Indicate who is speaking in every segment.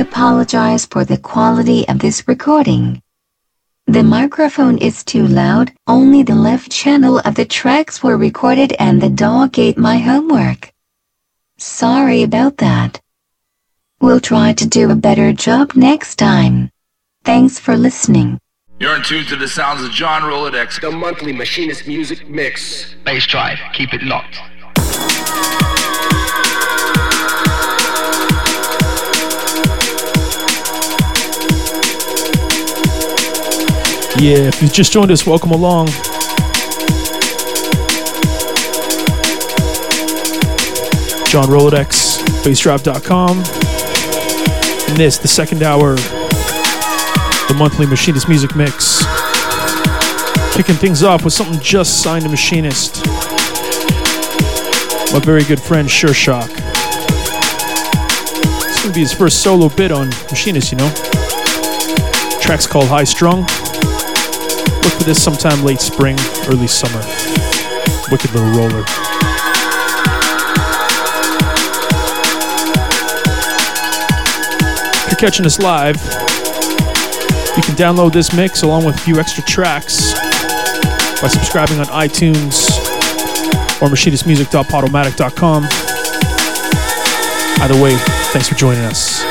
Speaker 1: apologize for the quality of this recording. The microphone is too loud, only the left channel of the tracks were recorded and the dog ate my homework. Sorry about that. We'll try to do a better job next time. Thanks for listening.
Speaker 2: You're in tune to the sounds of John Rolodex,
Speaker 3: the monthly Machinist Music Mix.
Speaker 4: Bass Drive, keep it locked.
Speaker 5: Yeah, if you just joined us, welcome along. John Rolodex, bassdrive.com. And this, the second hour, the monthly Machinist Music Mix. Kicking things off with something just signed to Machinist. My very good friend, Sure Shock. It's gonna be his first solo bit on Machinist, you know. Track's called High Strung. Look for this sometime late spring, early summer. Wicked little roller. If you're catching us live, you can download this mix along with a few extra tracks by subscribing on iTunes or machinistmusic.podomatic.com. Either way, thanks for joining us.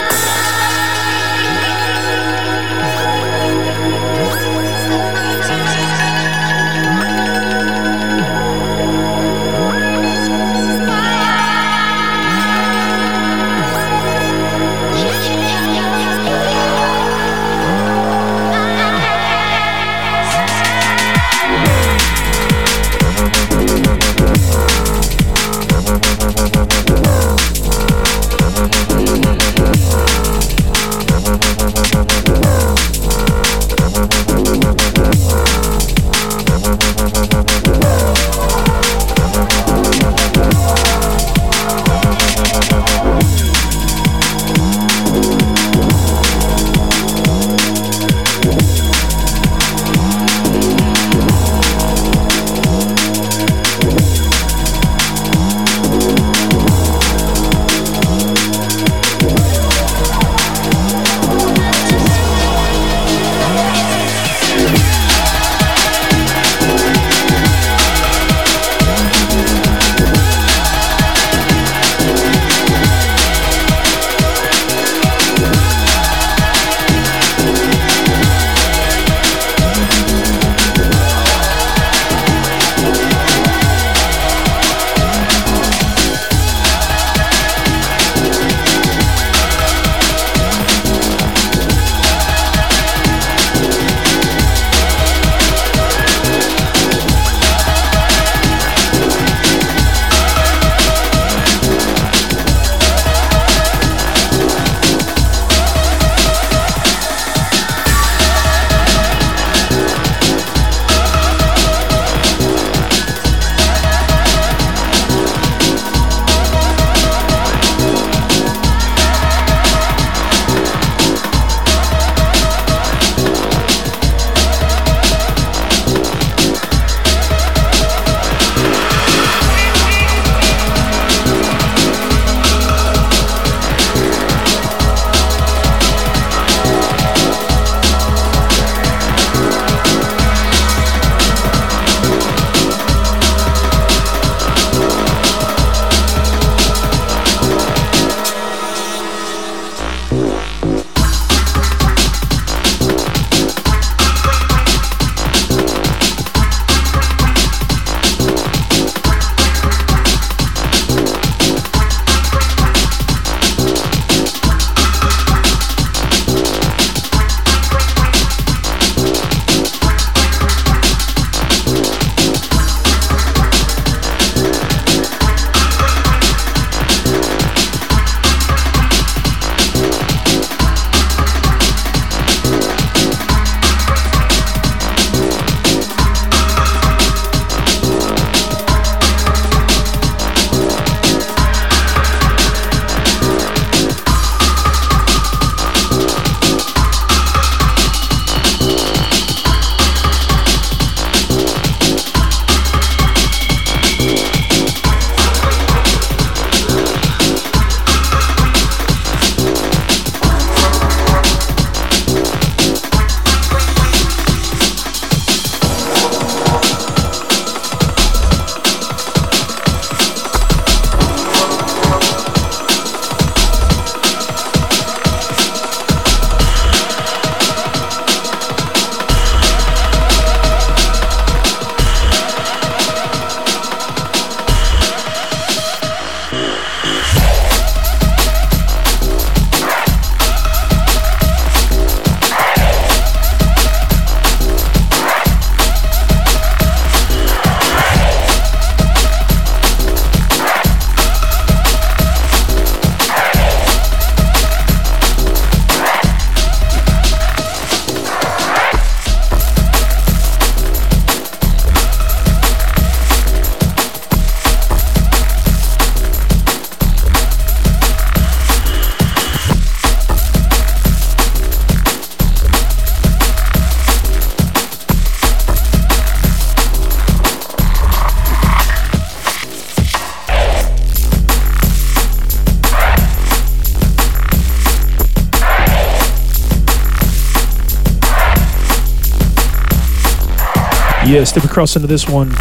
Speaker 5: Yeah, step across into this one.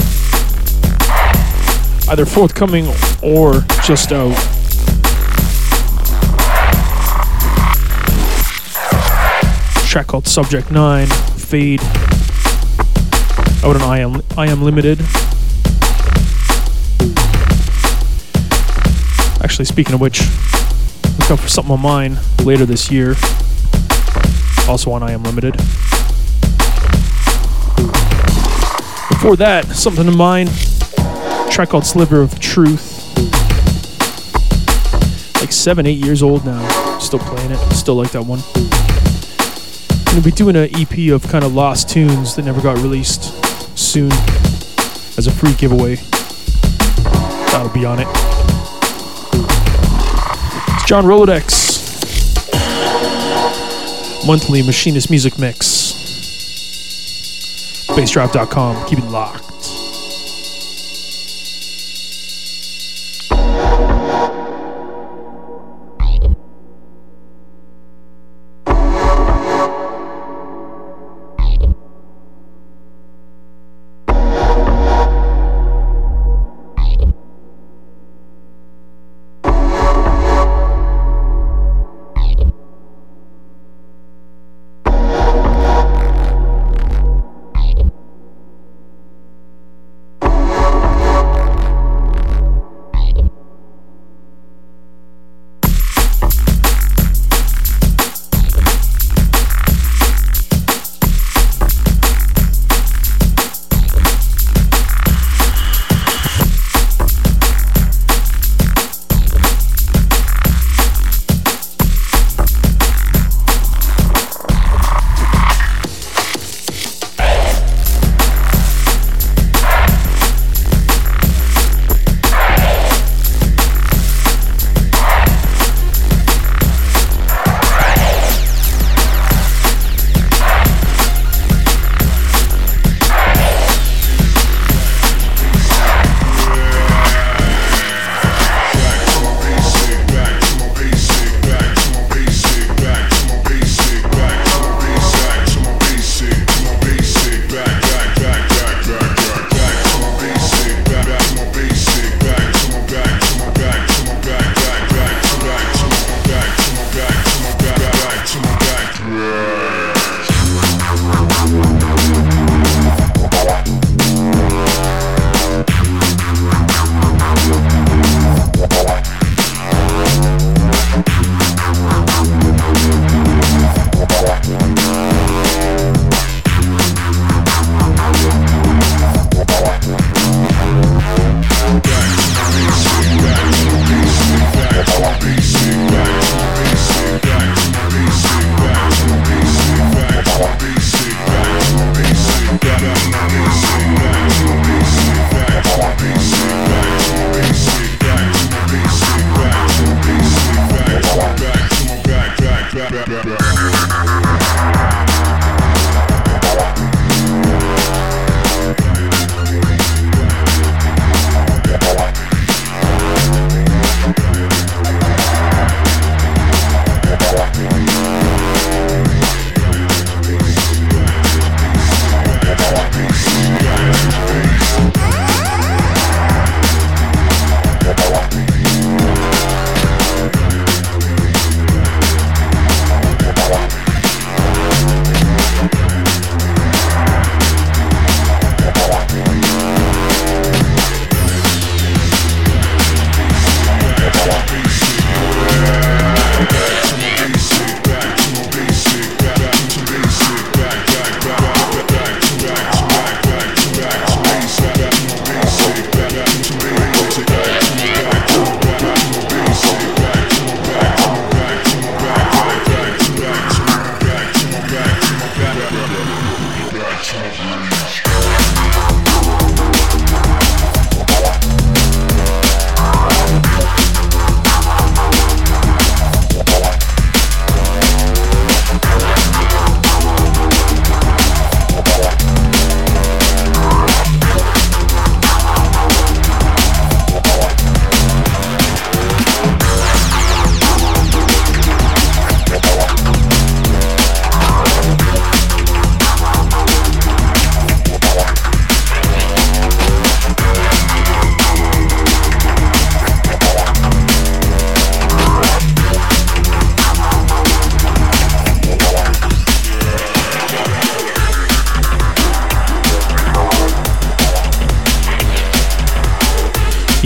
Speaker 5: Either forthcoming or just out. Track called Subject 9, Fade. Out on I Am Limited. Actually, speaking of which, look out for something on mine later this year. Also on I Am Limited. Before that, something in mine. A track called Sliver of Truth. Like 7-8 years old now. Still playing it. Still like that one. I'm going to be doing an EP of kind of lost tunes that never got released soon as a free giveaway. That'll be on it. It's John Rolodex. Monthly Machinist Music Mix. Bassdrop.com. Keep it locked.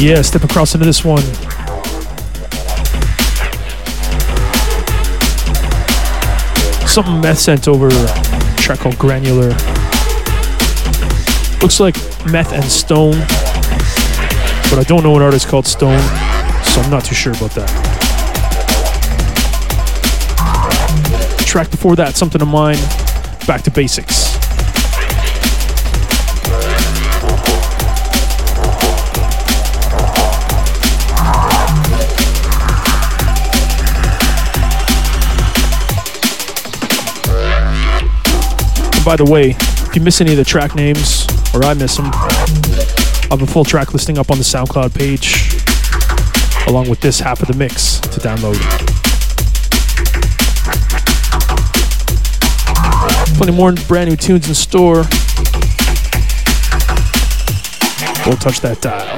Speaker 5: Yeah, step across into this one. Something Meth sent over, a track called Granular. Looks like Meth and Stone, but I don't know an artist called Stone, so I'm not too sure about that. The track before that, Something of Mine, Back to Basics. By the way, if you miss any of the track names, or I miss them, I have a full track listing up on the SoundCloud page, along with this half of the mix to download. Plenty more brand new tunes in store. Don't touch that dial.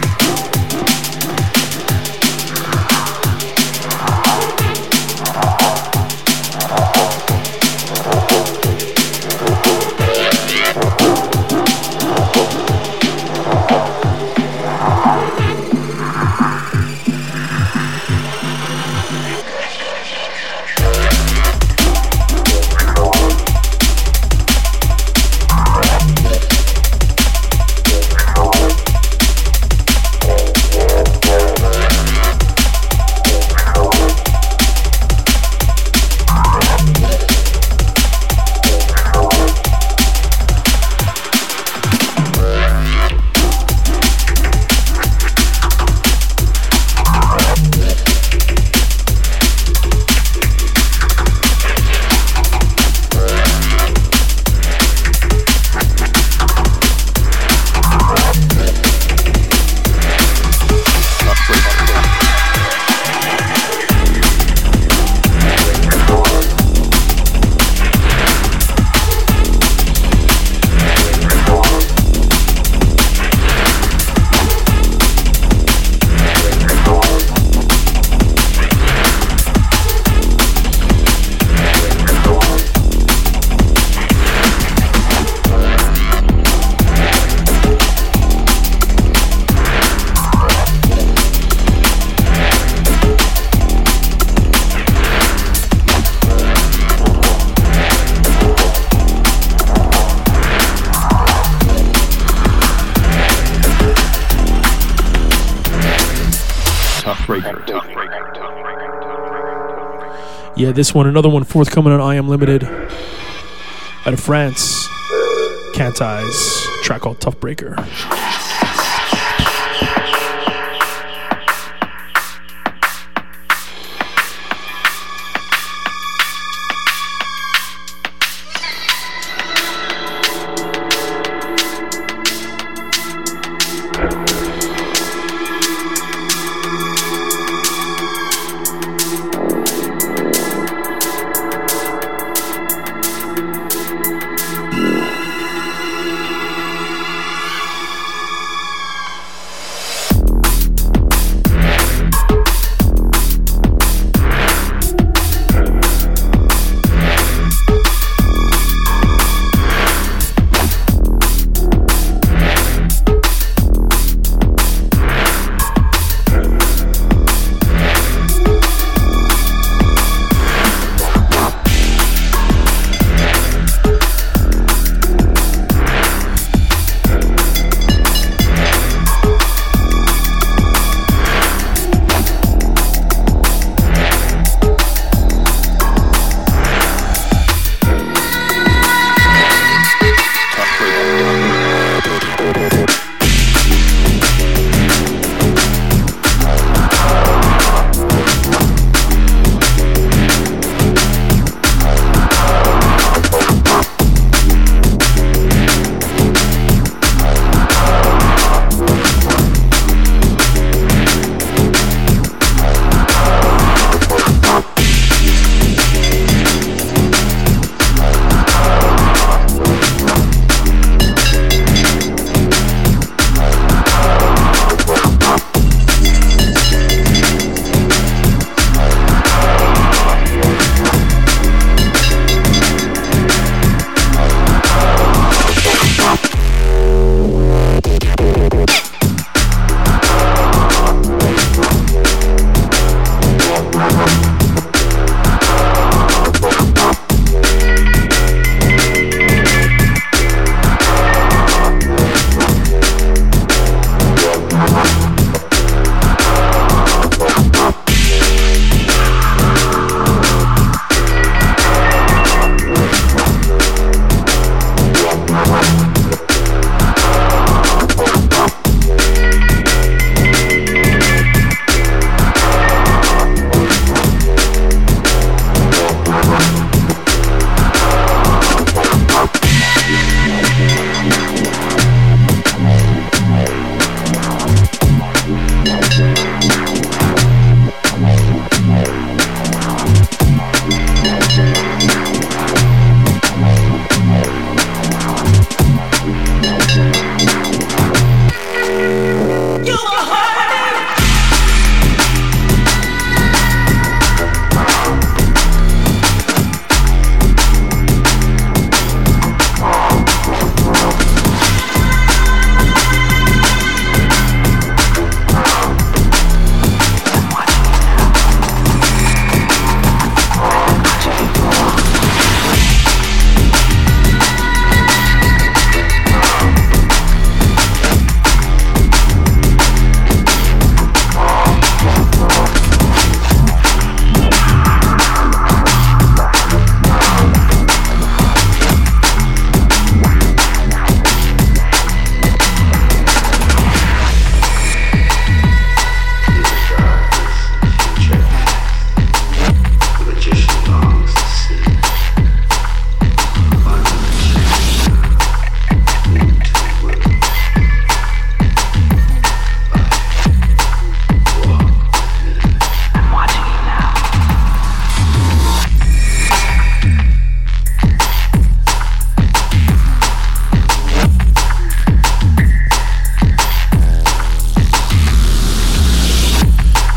Speaker 5: Yeah, this one, another one forthcoming on I Am Limited out of France. Can't Eyes, track called Tough Breaker.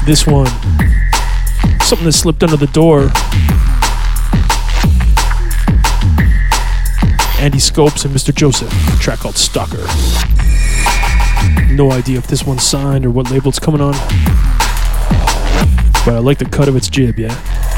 Speaker 5: This one, something that slipped under the door. Andy Scopes and Mr. Joseph, a track called Stalker. No idea if this one's signed or what label it's coming on, but I like the cut of its jib, yeah.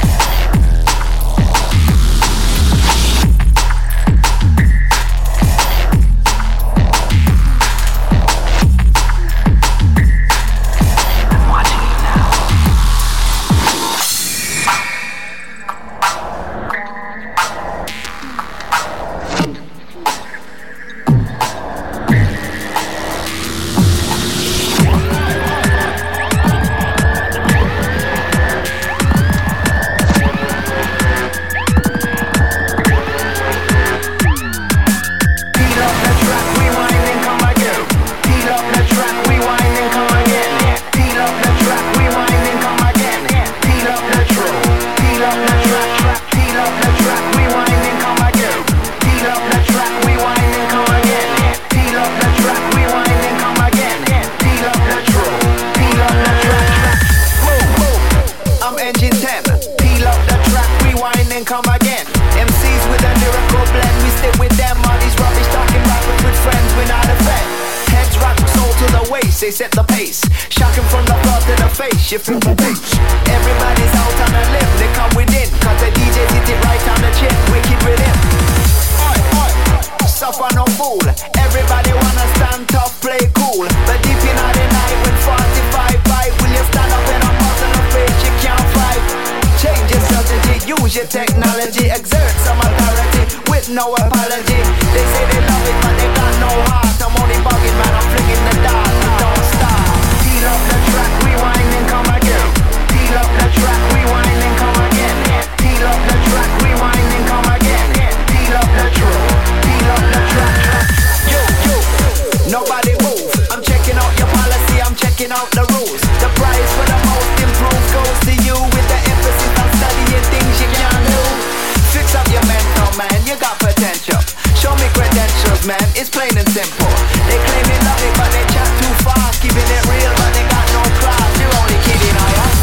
Speaker 4: They set the pace, shocking from the front to the face. You feel the bass. Everybody's out on a limb, they come within, cause the DJs hit it right on the chin. Wicked rhythm. Oi, oi, suffer no fool. Everybody wanna stand tough, play cool. But deep in the night when 45 bite, will you stand up in a muscle of face you can't fight? Change your strategy, use your technology, exert some authority with no apology. They say they love it, but they got no heart. I'm only bugging, man, I'm flinging the dart. Don't stop. Peel up the track, rewind and come again. Peel up the track, rewind and come again. Peel up the track, rewind and come again. Peel up the track, peel up the track. Yo, yo, nobody move. I'm checking out your policy, I'm checking out the rules. The prize for the most improved goes to you with the emphasis on studying things you can't do. Fix up your mental, man, you got potential. Show me credentials, man, it's plain and simple. They claim they love it, but they chat too fast. Keeping it real, but they got no class. You're only kidding, are ya?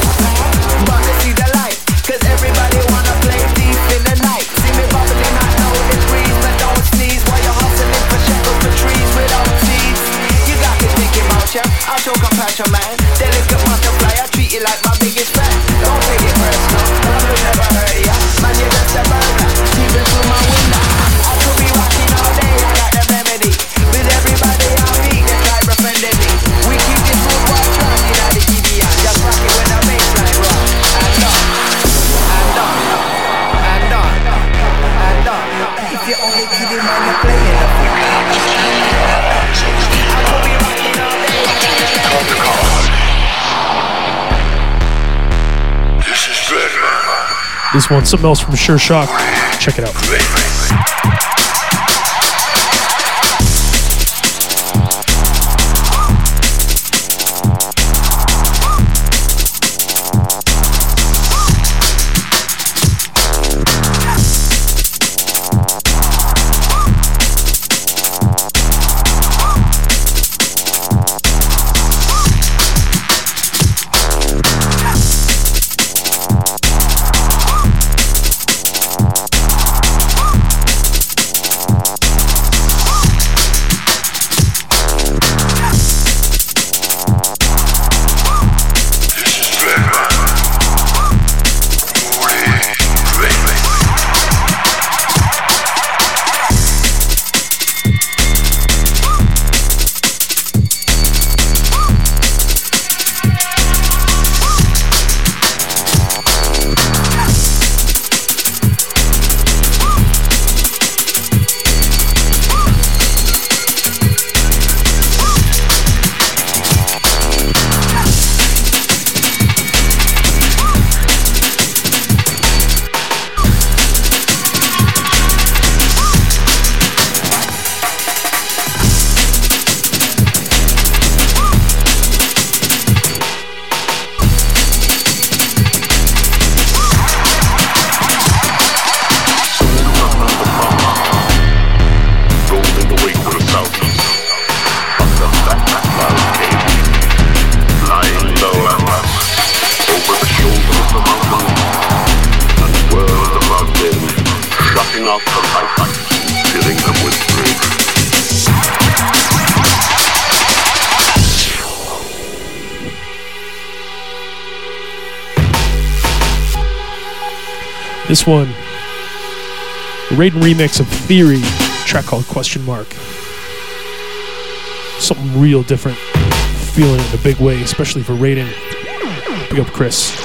Speaker 4: But they see the light, cause everybody wanna play deep in the night. See me bubbling, I know it's breeze, but don't sneeze while you're hustling for shekels for trees without seeds. You got me thinking about ya, I'll show compassion, man. Delicate butterfly, I treat you like my biggest fan. Don't take it personal, I will never hurt ya. Man, you're just a burner, peeping through my window. I could be rocking all day, I got the remedy. With everybody I meet, they try befriending me. We keep this good boy track in the EDM. Just rock it when the bassline rock. And on, and on, and on, and on. If you're only kidding, man, you're playing the fool. I could be rocking all day, I got the remedy.
Speaker 2: This is good, man.
Speaker 5: This one's something else from Sure Shock. Check it out. This one, the Raiden remix of Theory, track called Question Mark. Something real different, feeling it in a big way, especially for Raiden. Big up Chris.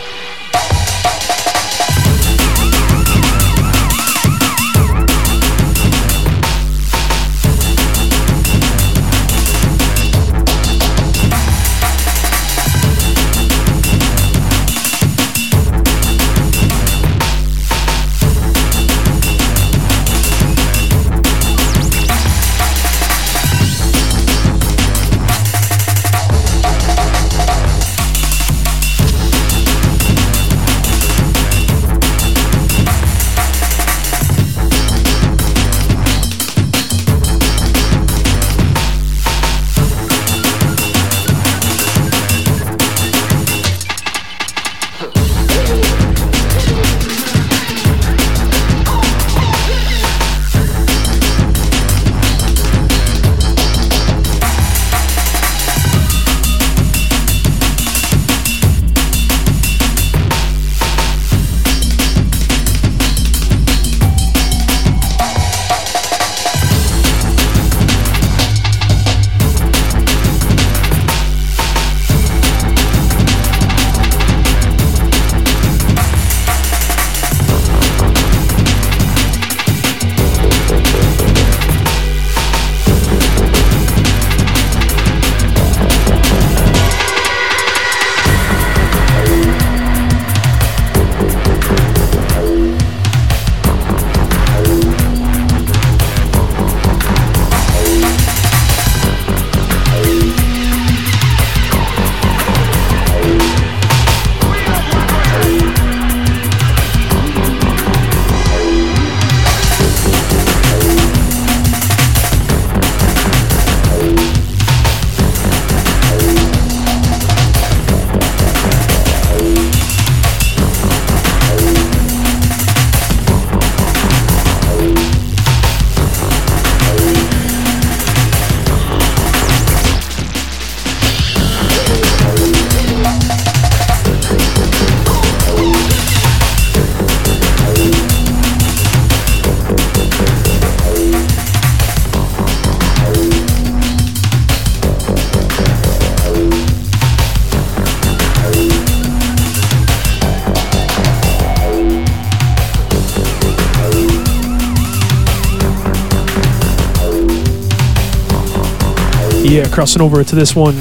Speaker 5: Yeah, crossing over to this one.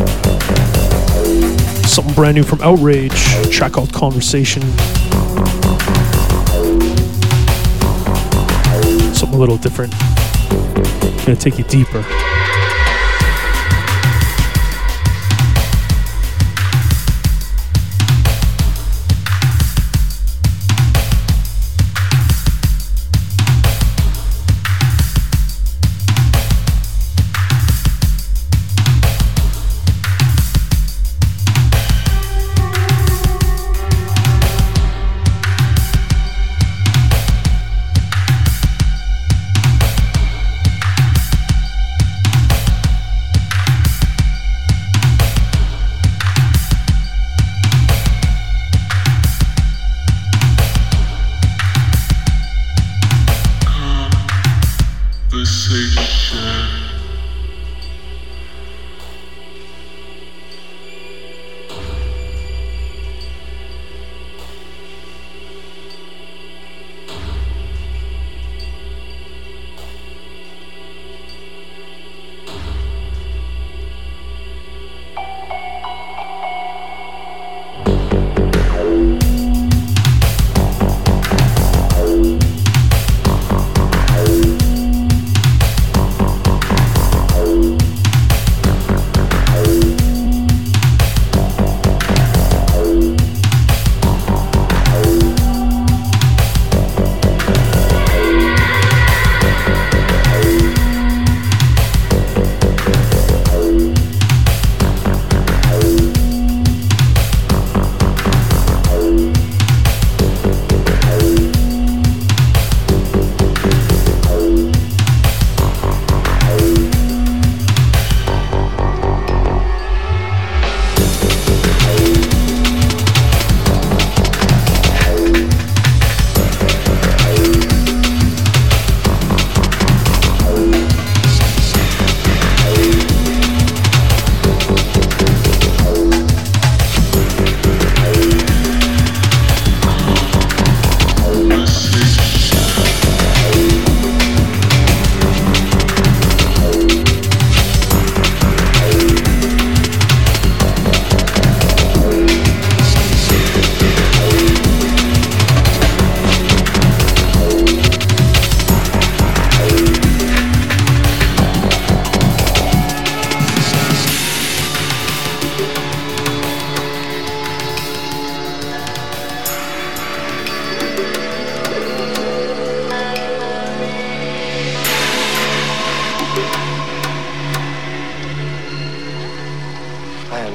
Speaker 5: Something brand new from Outrage, a track called Conversation. Something a little different. Gonna take you deeper.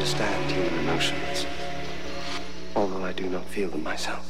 Speaker 2: understand human emotions, although I do not feel them myself.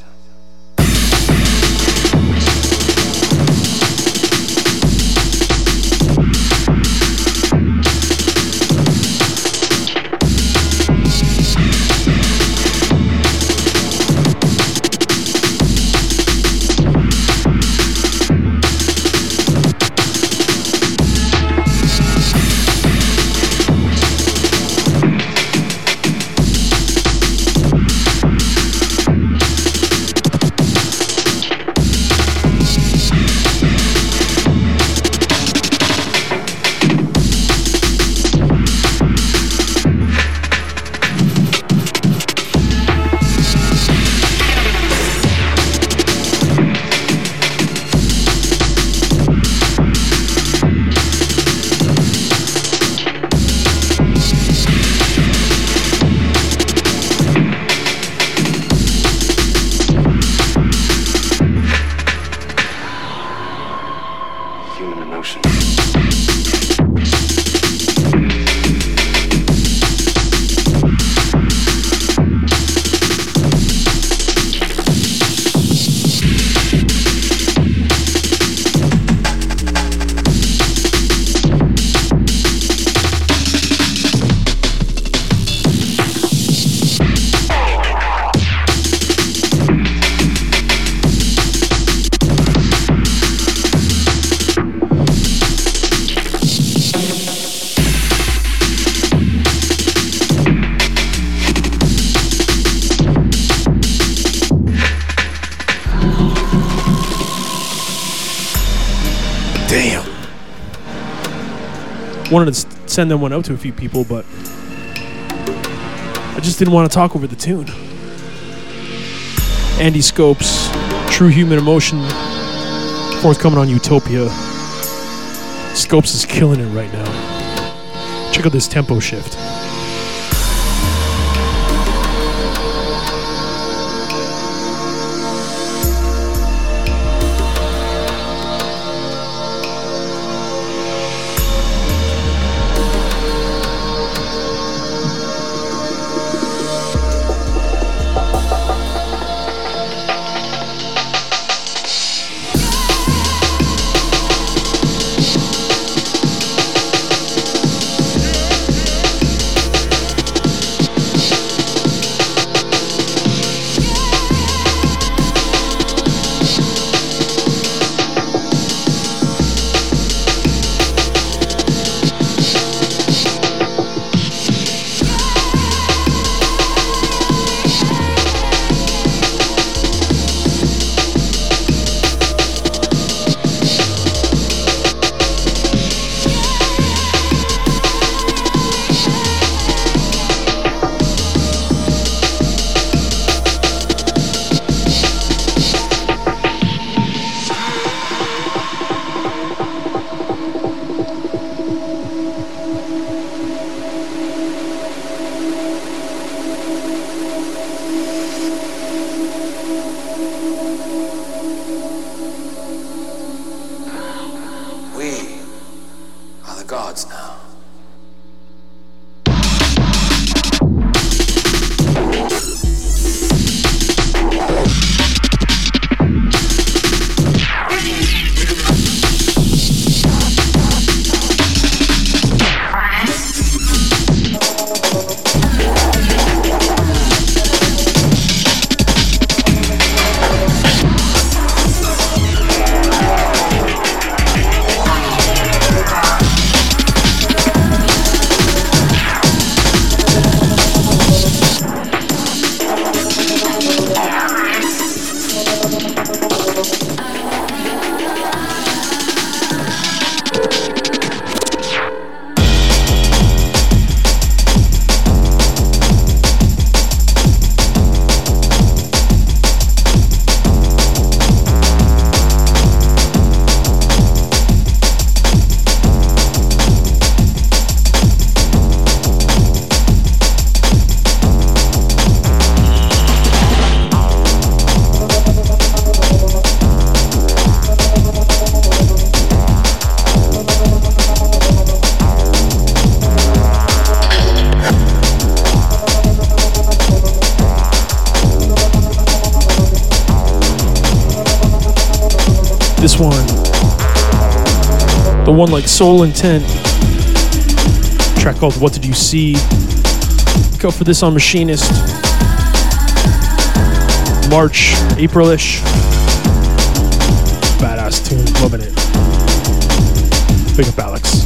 Speaker 5: Wanted to send that one out to a few people, but I just didn't want to talk over the tune. Andy Scopes, True Human Emotion, forthcoming on Utopia. Scopes is killing it right now. Check out this tempo shift. this one. The one like Soul Intent. A track called What Did You See? Look out for this on Machinist. March, April-ish. Badass tune, loving it. Big up Alex.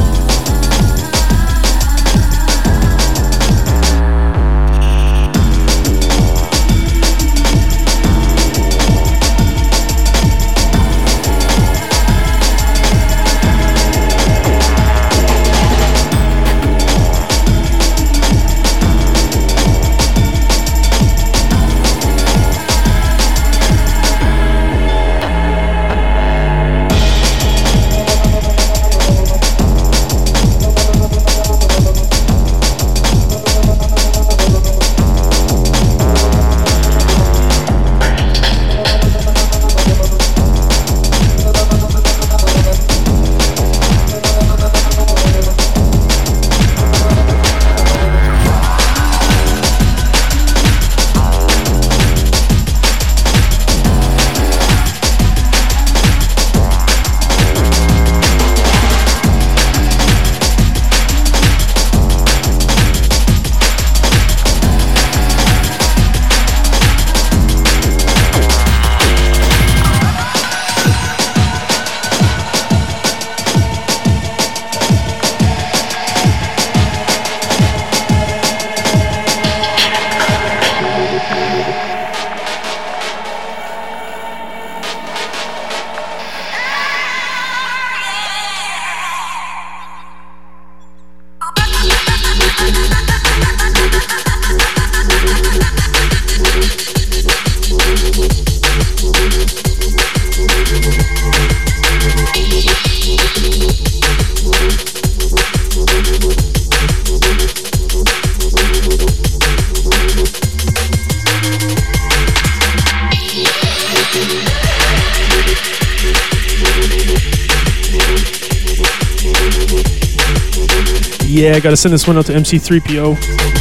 Speaker 5: Yeah, I gotta send this one out to MC3PO.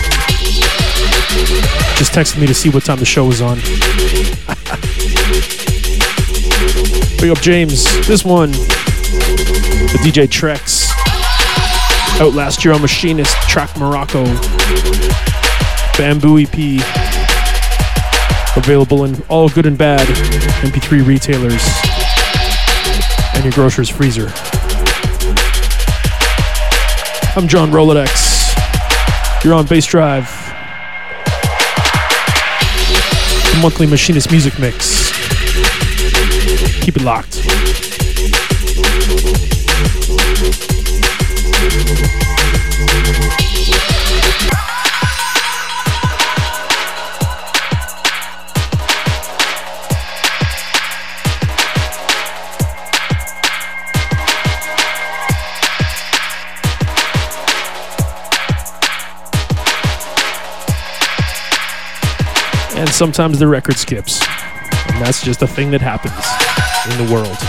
Speaker 5: Just texted me to see what time the show was on. Big up James. This one, the DJ Trex. Out last year on Machinist, track Morocco. Bamboo EP. Available in all good and bad MP3 retailers and your grocer's freezer. I'm John Rolodex. You're on Bass Drive. The monthly Machinist music mix. Keep it locked. And sometimes the record skips. And that's just a thing that happens in the world.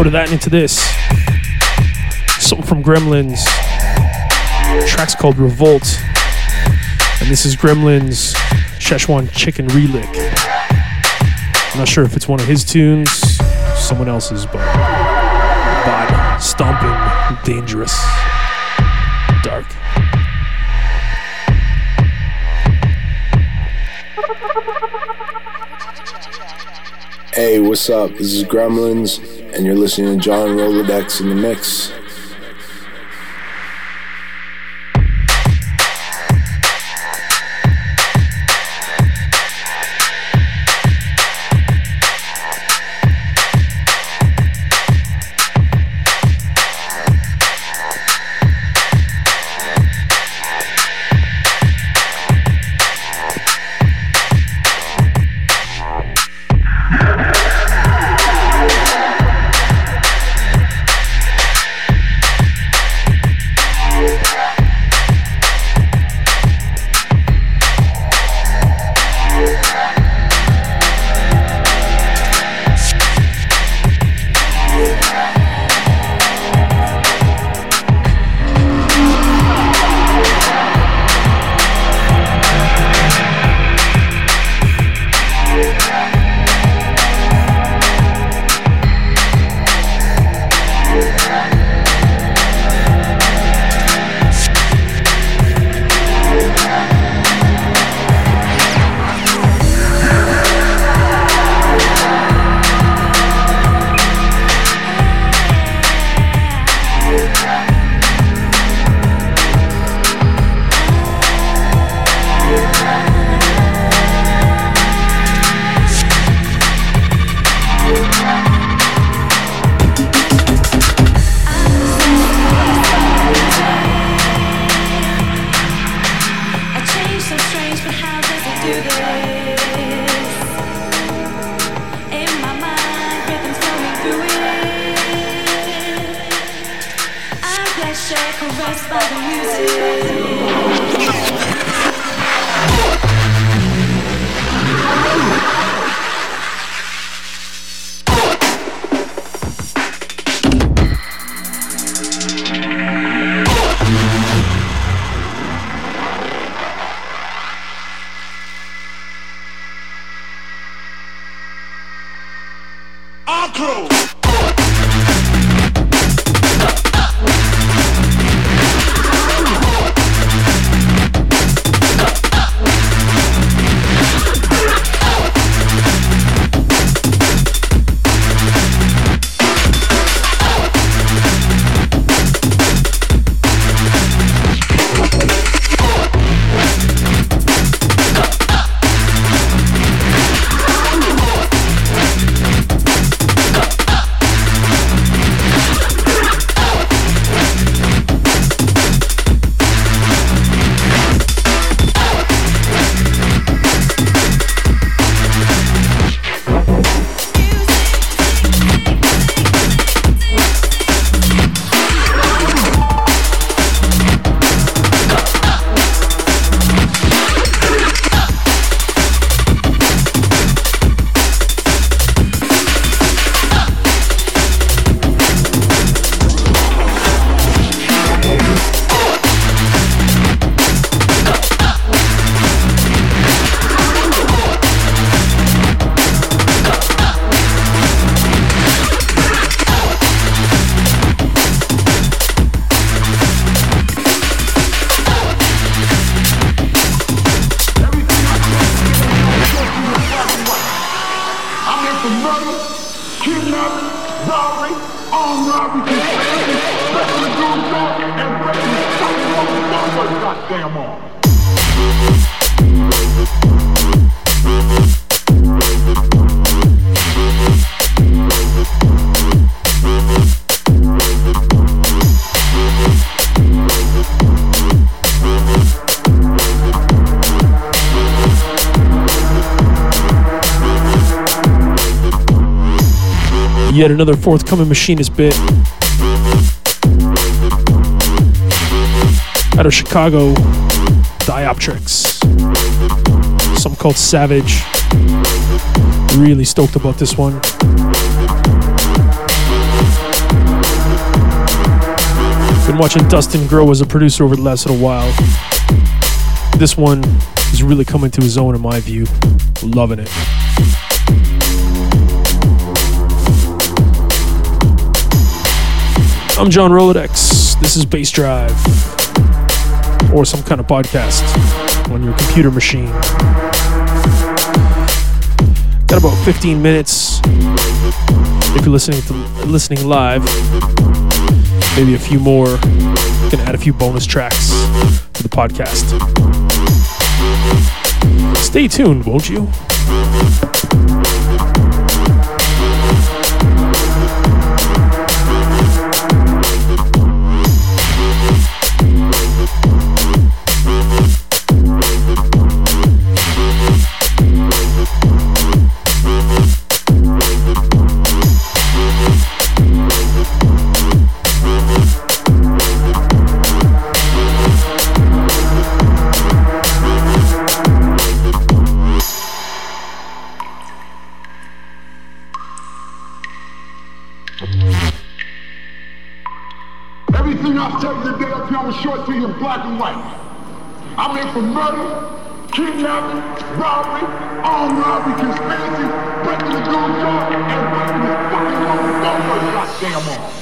Speaker 5: Out of that and into this. Something from Gremlins. The track's called Revolt. And this is Gremlins' Szechuan Chicken Relic. I'm not sure if it's one of his tunes, someone else's, but body stomping, dangerous, dark.
Speaker 6: Hey, what's up? This is Gremlins, and you're listening to John Rolodex in the mix.
Speaker 5: Yet another forthcoming Machinist bit out of Chicago, Dioptrix. Something called Savage. Really stoked about this one. watching Dustin grow as a producer over the last little while. This one is really coming to his own in my view. Loving it. I'm John Rolodex. This is Bass Drive. Or some kind of podcast on your computer machine. Got about 15 minutes if you're listening live. Maybe a few more. Gonna add a few bonus tracks to the podcast. Stay tuned, won't you?
Speaker 7: In black and white. I'm in for murder, kidnapping, robbery, armed robbery, conspiracy, breaking the goon door, and breaking this fucking motherfucker goddamn on.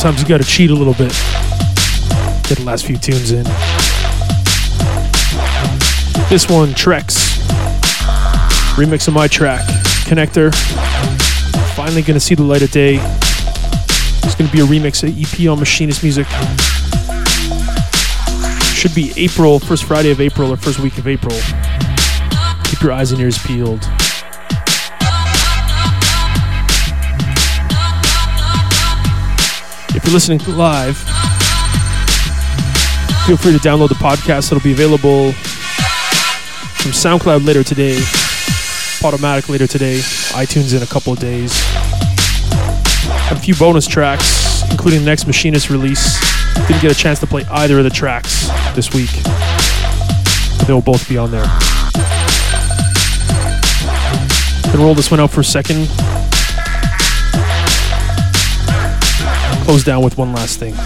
Speaker 5: Sometimes you gotta cheat a little bit. Get the last few tunes in. This one, Trex. Remix of my track, Connector. Finally gonna see the light of day. It's gonna be a remix of EP on Machinist Music. Should be April, first Friday of April or first week of April. Keep your eyes and ears peeled. If you're listening live, feel free to download the podcast. It'll be available from SoundCloud later today, Podomatic later today, iTunes in a couple of days. Have a few bonus tracks, including the next Machinist release. Didn't get a chance to play either of the tracks this week, but they'll both be on there. Gonna roll this one out for a second. Close down with one last thing.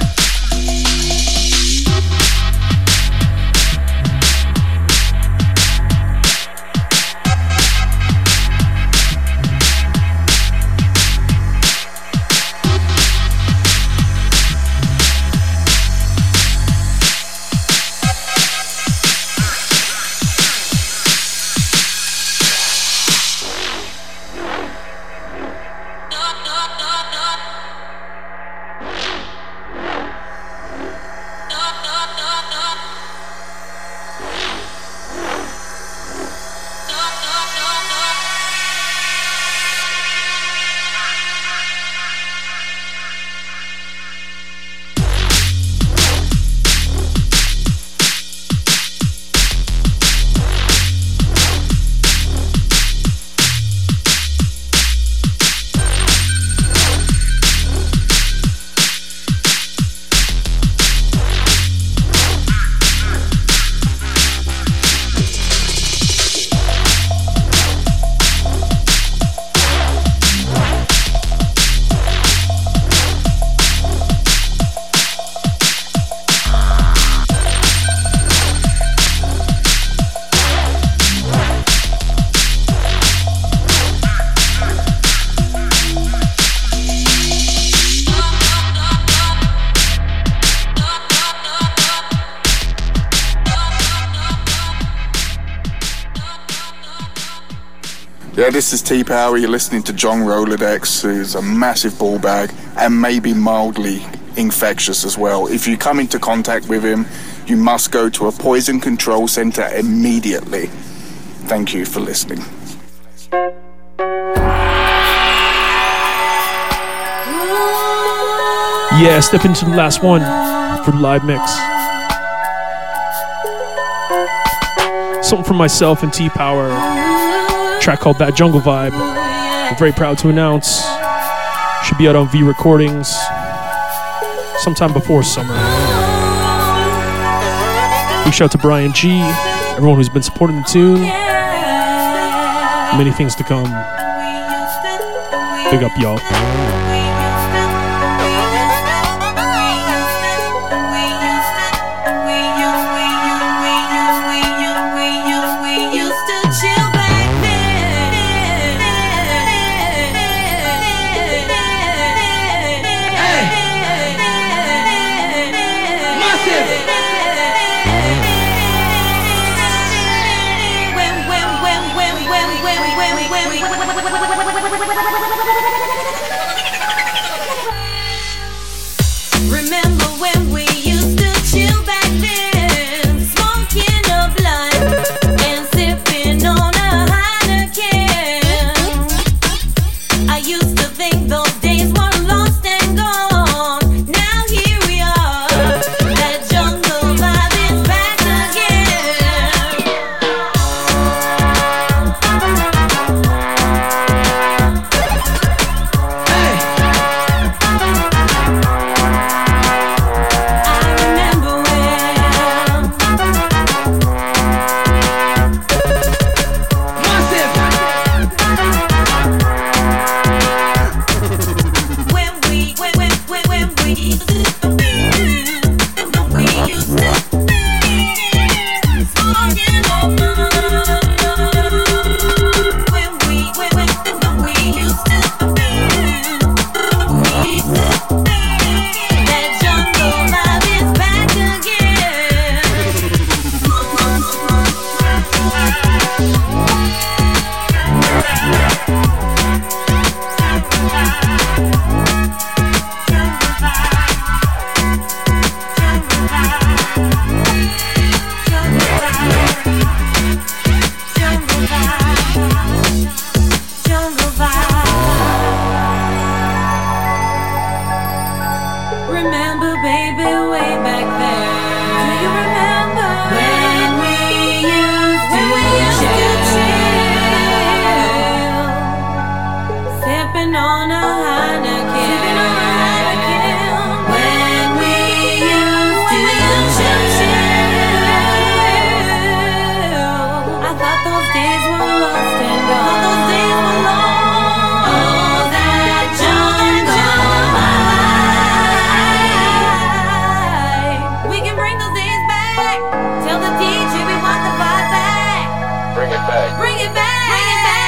Speaker 8: Yeah, this is T-Power. You're listening to John Rolodex, who's a massive ball bag and maybe mildly infectious as well. If you come into contact with him, you must go to a poison control center immediately. Thank you for listening.
Speaker 5: Yeah, step into the last one for the live mix. Something from myself and T-Power. Track called That Jungle Vibe. I'm very proud to announce should be out on V Recordings sometime before summer. Big shout out to Brian G, everyone who's been supporting the tune. Many things to come. Big up, y'all.
Speaker 9: maybe way back there. Do you remember when we used to chill, sipping on a Heineken? When we used to chill, I thought those days were lost and gone. Those days were long. All that jungle. We can bring those days back. Tell the DJ we want the vibe back.
Speaker 2: Bring it back.
Speaker 9: Bring it back. Bring it back.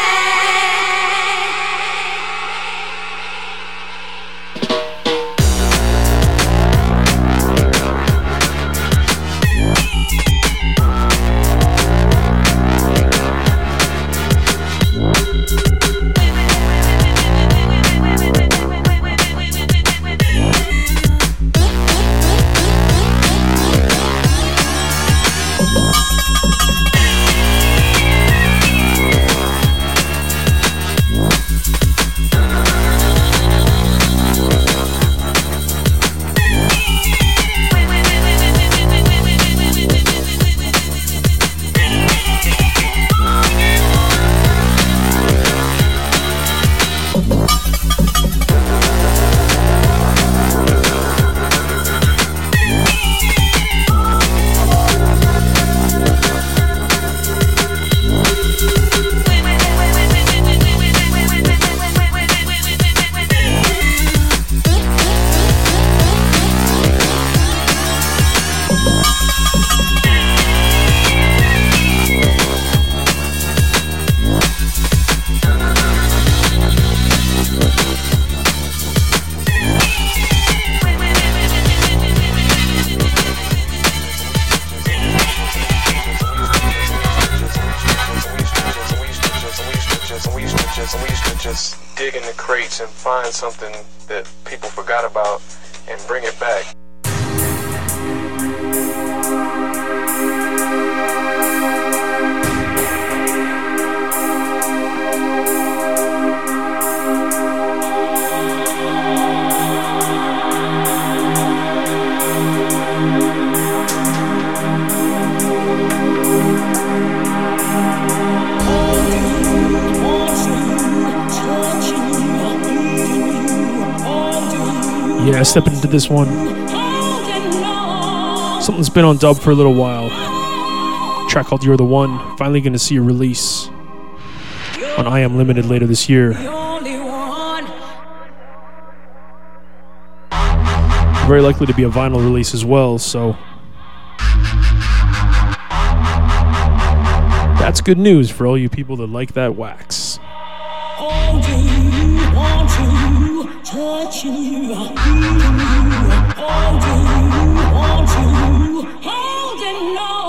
Speaker 2: And find something that people forgot about and bring it back.
Speaker 5: Yeah, stepping into this one. Something's been on dub for a little while. A track called You're the One. Finally going to see a release on I Am Limited later this year. Very likely to be a vinyl release as well, so that's good news for all you people that like that wax.
Speaker 10: Oh, do you want to touch you? Oh, do you want to hold it long?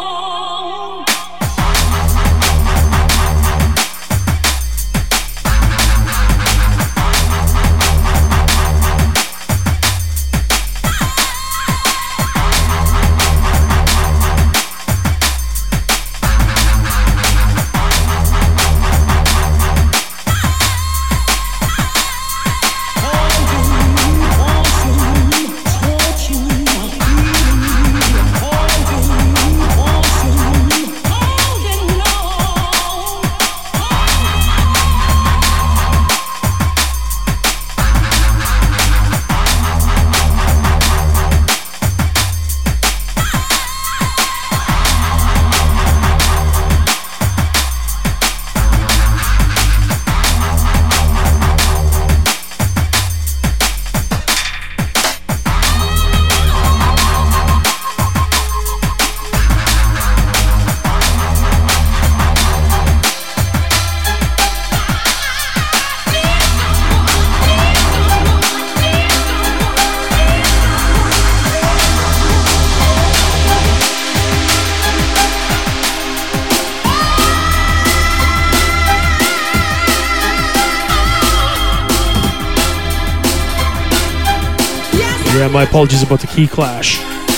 Speaker 5: Yeah, my apologies about the key clash.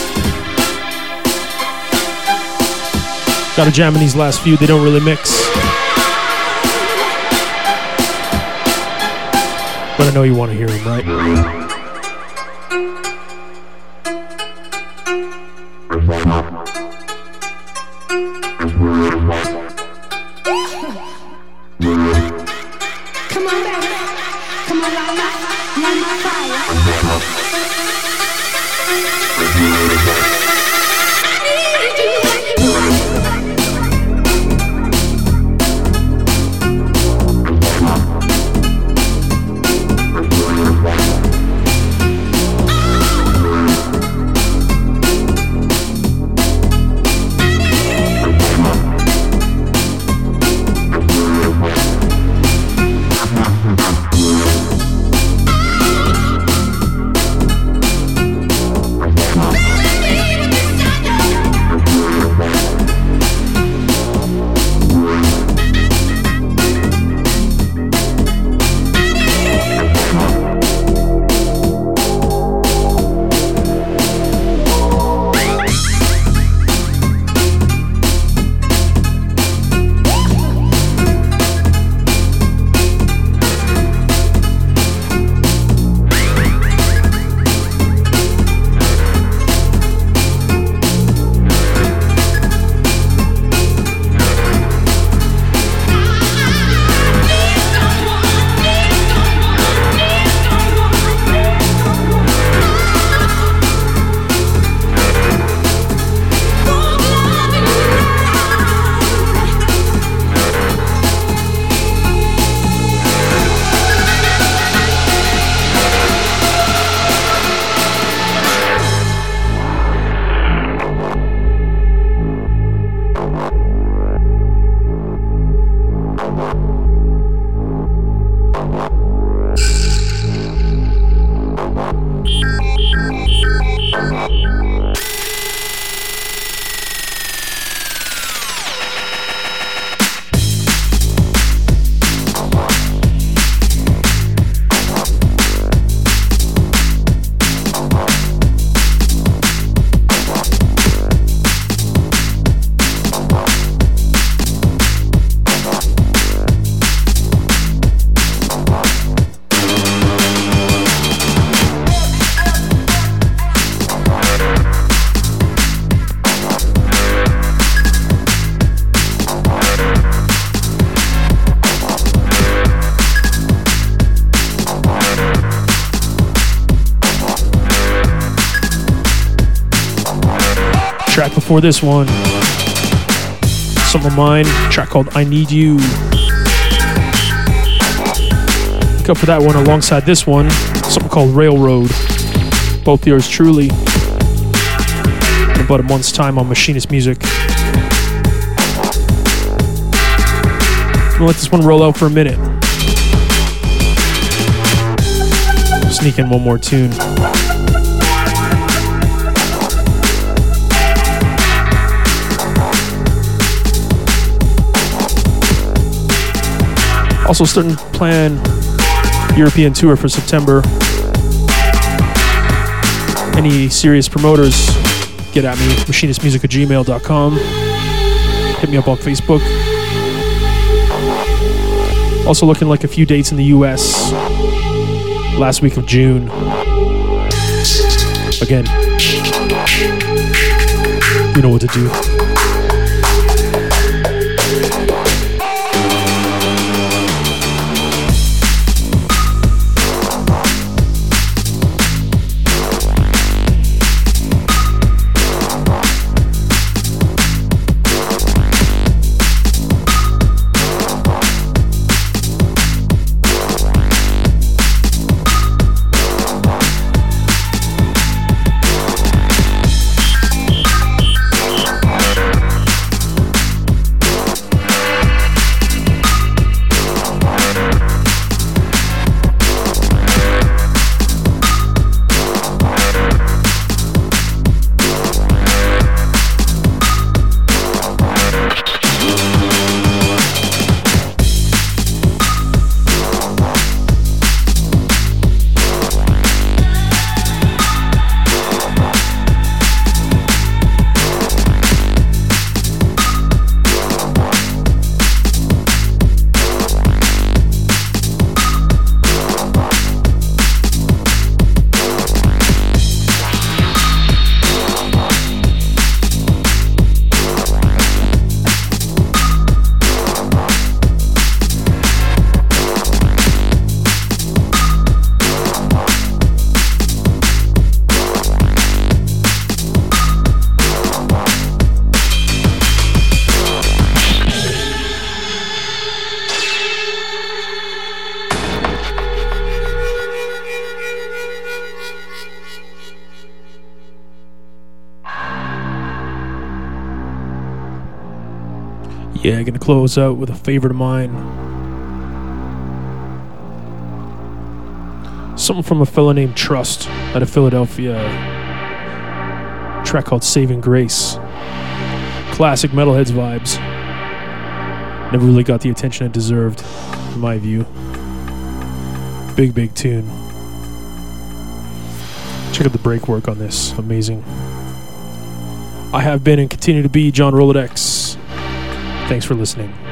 Speaker 5: Gotta jam in these last few, they don't really mix. But I know you want to hear them, right? Track before this one, some of mine, track called I Need You. Look up for that one alongside this one, something called Railroad. Both yours truly. In about a month's time on Machinist Music. I'm gonna let this one roll out for a minute. Sneak in one more tune. Also starting to plan European tour for September. Any serious promoters, get at me, machinistmusic@gmail.com. Hit me up on Facebook. Also looking like a few dates in the US last week of June. Again, you know what to do. Yeah, gonna close out with a favorite of mine. Something from a fellow named Trust out of Philadelphia. A track called Saving Grace. Classic Metalheads vibes. Never really got the attention it deserved, in my view. Big, big tune. Check out the break work on this. Amazing. I have been and continue to be John Rolodex. Thanks for listening.